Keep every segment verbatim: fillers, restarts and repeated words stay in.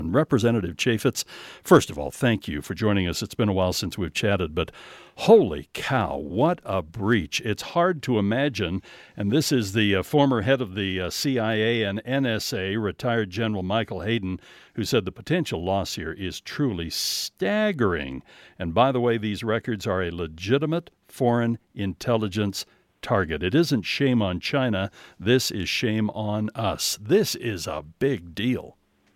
Representative Chaffetz, first of all, thank you for joining us. It's been a while since we've chatted, but holy cow, what a breach. It's hard to imagine, and this is the uh, former head of the uh, C I A and N S A, retired General Michael Hayden, who said the potential loss here is truly staggering. And by the way, these records are a legitimate foreign intelligence target. It isn't shame on China. This is shame on us. This is a big deal.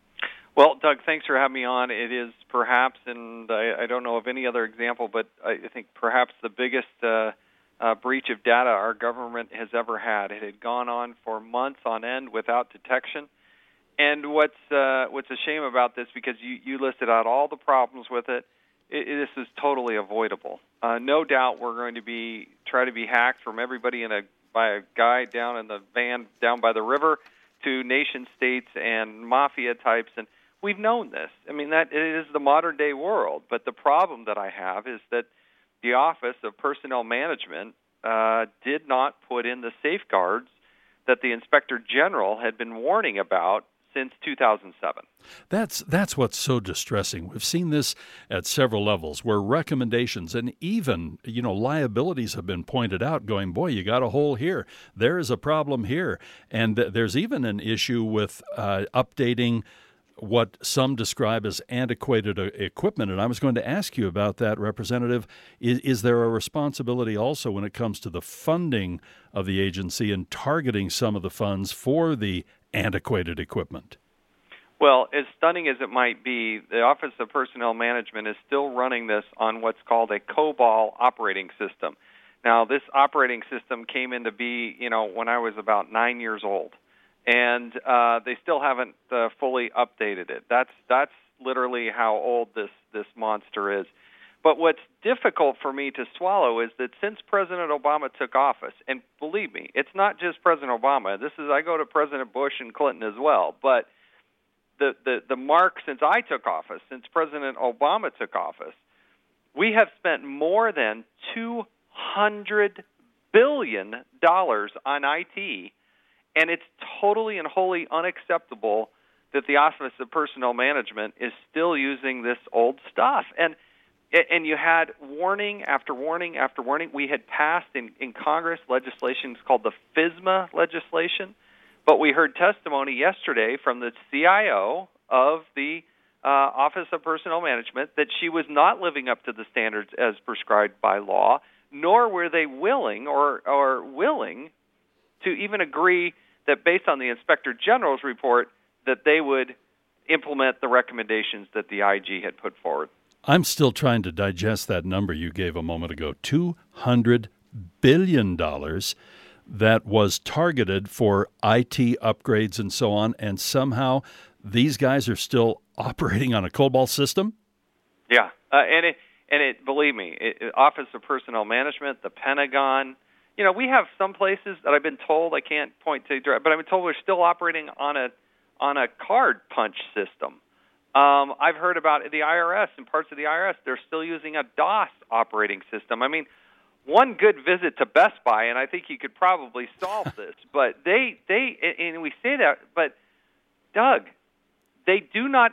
Well, Doug, thanks for having me on. It is perhaps, and I, I don't know of any other example, but I think perhaps the biggest uh, uh, breach of data our government has ever had. It had gone on for months on end without detection. And what's uh, what's a shame about this, because you, you listed out all the problems with it, it, it this is totally avoidable. Uh, no doubt we're going to be try to be hacked from everybody in a by a guy down in the van down by the river to nation states and mafia types, and we've known this. I mean, that it is the modern day world. But the problem that I have is that the Office of Personnel Management uh, did not put in the safeguards that the Inspector General had been warning about since two thousand seven. That's that's what's so distressing. We've seen this at several levels where recommendations and even, you know, liabilities have been pointed out going, boy, you got a hole here. There is a problem here. And there's even an issue with uh, updating what some describe as antiquated equipment. And I was going to ask you about that, Representative. Is, is there a responsibility also when it comes to the funding of the agency and targeting some of the funds for the antiquated equipment? Well, as stunning as it might be, the Office of Personnel Management is still running this on what's called a COBOL operating system. Now, this operating system came into be, you know, when I was about nine years old. And uh, they still haven't uh, fully updated it. That's that's literally how old this, this monster is. But what's difficult for me to swallow is that since President Obama took office, and believe me, it's not just President Obama. This is I go to President Bush and Clinton as well. But the, the, the mark since I took office, since President Obama took office, we have spent more than two hundred billion dollars on I T. And it's totally and wholly unacceptable that the Office of Personnel Management is still using this old stuff. And and you had warning after warning after warning. We had passed in, in Congress legislation called the FISMA legislation, but we heard testimony yesterday from the C I O of the uh, Office of Personnel Management that she was not living up to the standards as prescribed by law, nor were they willing or, or willing to even agree that based on the Inspector General's report, that they would implement the recommendations that the I G had put forward. I'm still trying to digest that number you gave a moment ago, two hundred billion dollars that was targeted for I T upgrades and so on, and somehow these guys are still operating on a COBOL system? Yeah, uh, and it, and it, believe me, it, it, Office of Personnel Management, the Pentagon. You know, we have some places that I've been told, I can't point to, but I've been told we're still operating on a on a card punch system. Um, I've heard about the I R S and parts of the I R S, they're still using a DOS operating system. I mean, one good visit to Best Buy, and I think you could probably solve this. But they, they, and we say that, but Doug, they do not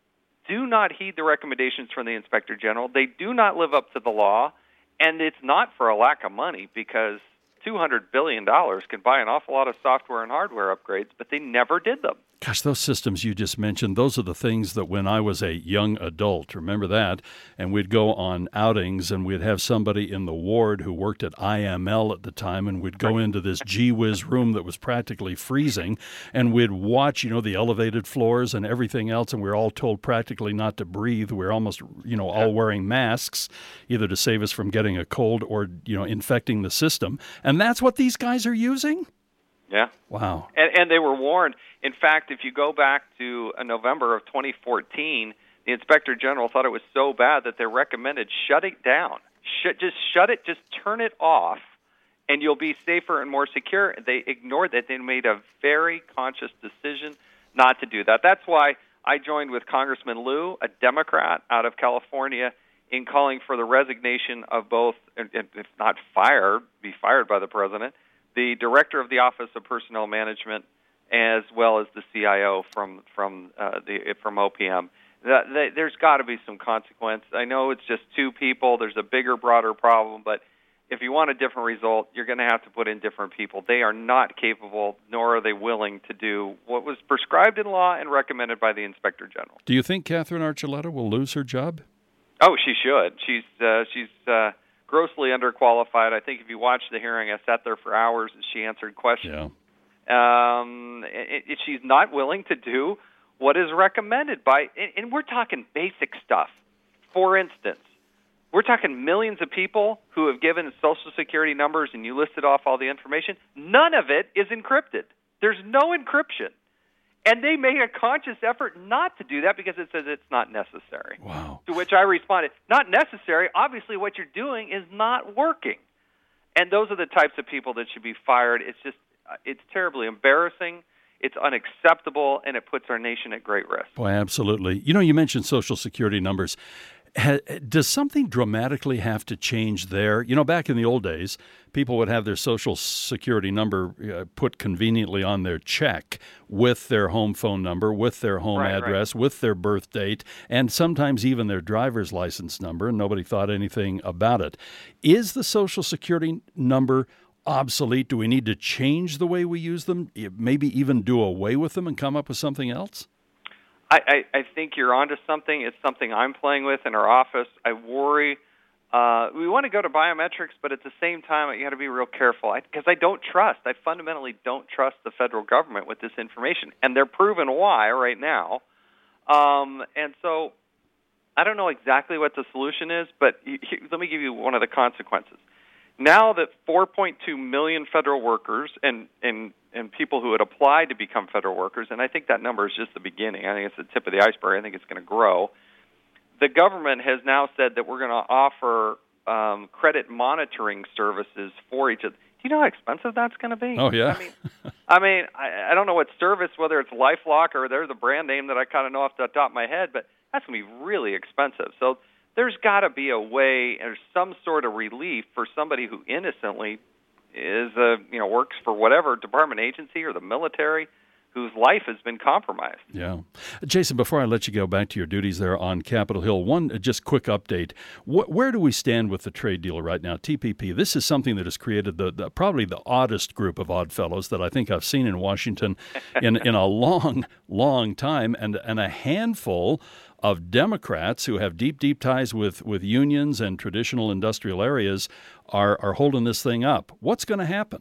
do not heed the recommendations from the Inspector General. They do not live up to the law. And it's not for a lack of money, because two hundred billion dollars can buy an awful lot of software and hardware upgrades, but they never did them. Gosh, those systems you just mentioned, those are the things that when I was a young adult, remember that, and we'd go on outings and we'd have somebody in the ward who worked at I M L at the time, and we'd go into this gee-whiz room that was practically freezing, and we'd watch, you know, the elevated floors and everything else, and we were all told practically not to breathe. We were almost, you know, all wearing masks, either to save us from getting a cold or, you know, infecting the system. And that's what these guys are using? Yeah. Wow. And, and they were warned. In fact, if you go back to uh, November of twenty fourteen, the Inspector General thought it was so bad that they recommended shut it down. Sh- just shut it, just turn it off, and you'll be safer and more secure. They ignored that. They made a very conscious decision not to do that. That's why I joined with Congressman Lieu, a Democrat out of California, in calling for the resignation of both, if not fired, be fired by the president, the director of the Office of Personnel Management, as well as the C I O from from uh, the from O P M. That, that, there's got to be some consequence. I know it's just two people. There's a bigger, broader problem, but if you want a different result, you're going to have to put in different people. They are not capable, nor are they willing to do what was prescribed in law and recommended by the Inspector General. Do you think Catherine Archuleta will lose her job? Oh, she should. She's uh, she's uh, grossly underqualified. I think if you watch the hearing, I sat there for hours as she answered questions. Yeah. Um, it, it, she's not willing to do what is recommended by, and, and we're talking basic stuff. For instance, we're talking millions of people who have given Social Security numbers, and you listed off all the information. None of it is encrypted. There's no encryption. And they make a conscious effort not to do that because it says it's not necessary. Wow. To which I responded, not necessary. Obviously, what you're doing is not working. And those are the types of people that should be fired. It's just, it's terribly embarrassing. It's unacceptable, and it puts our nation at great risk. Boy, absolutely. You know, you mentioned Social Security numbers. Ha, does something dramatically have to change there? You know, back in the old days, people would have their Social Security number uh, put conveniently on their check with their home phone number, with their home right, address, right. with their birth date, and sometimes even their driver's license number, and nobody thought anything about it. Is the Social Security number obsolete? Do we need to change the way we use them, maybe even do away with them and come up with something else? I, I, I think you're onto something. It's something I'm playing with in our office. I worry. Uh, we want to go to biometrics, but at the same time, you got to be real careful because I, I don't trust. I fundamentally don't trust the federal government with this information, and they're proven why right now. Um, and so I don't know exactly what the solution is, but he, he, let me give you one of the consequences. Now that four point two million federal workers and, and, and people who had applied to become federal workers, and I think that number is just the beginning. I think it's the tip of the iceberg. I think it's going to grow. The government has now said that we're going to offer um, credit monitoring services for each of them. Do you know how expensive that's going to be? Oh, yeah. I mean, I, mean I, I don't know what service, whether it's LifeLock or there's a brand name that I kind of know off the top of my head, but that's going to be really expensive. So there's got to be a way or some sort of relief for somebody who innocently is a, you know, works for whatever department agency or the military whose life has been compromised. Yeah. Jason, before I let you go back to your duties there on Capitol Hill, one just quick update. Wh- where do we stand with the trade deal right now, T P P? This is something that has created the, the probably the oddest group of odd fellows that I think I've seen in Washington in, in a long, long time, and, and a handful of Democrats who have deep, deep ties with, with unions and traditional industrial areas are, are holding this thing up. What's going to happen?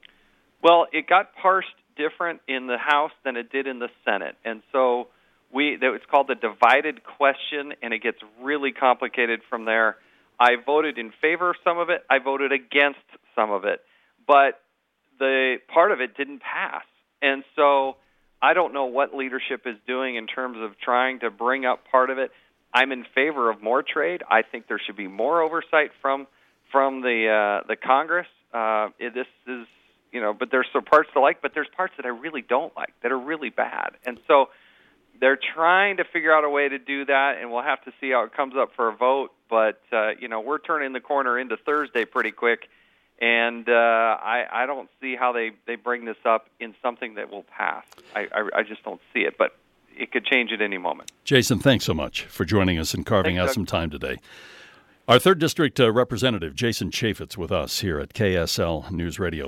Well, it got parsed different in the House than it did in the Senate. And so we it's called the divided question, and it gets really complicated from there. I voted in favor of some of it. I voted against some of it. But the part of it didn't pass. And so I don't know what leadership is doing in terms of trying to bring up part of it. I'm in favor of more trade. I think there should be more oversight from from the uh, the Congress. Uh, it, this is, you know, but there's some parts to like, but there's parts that I really don't like that are really bad. And so they're trying to figure out a way to do that, and we'll have to see how it comes up for a vote. But uh, you know, we're turning the corner into Thursday pretty quick. And uh, I, I don't see how they, they bring this up in something that will pass. I, I, I just don't see it, but it could change at any moment. Jason, thanks so much for joining us and carving Thanks, out Doug. some time today. Our third District uh, Representative, Jason Chaffetz, with us here at K S L News Radio.